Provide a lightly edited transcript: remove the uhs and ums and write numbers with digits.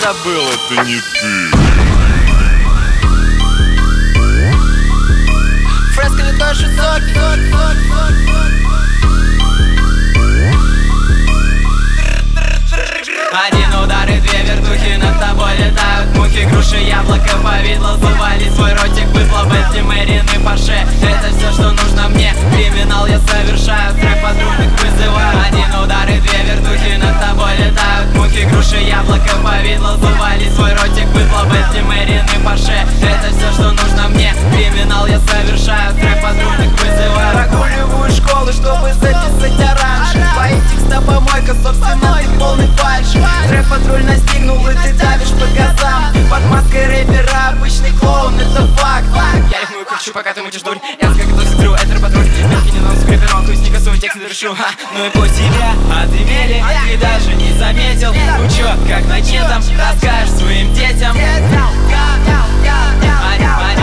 забыл, это не ты. Фреска не то, что один удар и две вертухи над тобой летают мухи, груши, яблоко, повидло, завали свой ротик, выслал Бентли, Мэрин и Порше. Это все, что нужно мне, криминал я совершаю, трек патрульных вызываю. Один удар и две вертухи над тобой летают мухи, груши, яблоко, повидло, завали свой ротик, выслал Бентли, Мэрин и Порше. Это все, что нужно мне, криминал я совершаю, трек патрульных вызываю. Прогуливаю школу, чтобы записать оранж. Твои текста помойка, собственно, ты полный фальш. Трэп патруль настигнул, и ты давишь по газам. Под маской рэпера обычный клоун, это факт. Я рифмую, кручу, пока ты мутишь дурь. Я как токсик дрю, это патруль. Мелкий не нос, скрипировку, не косую, текст не решу. Ну и пусть тебя отымели, ты даже не заметил. Ну чё, как начнем там, расскажешь своим детям.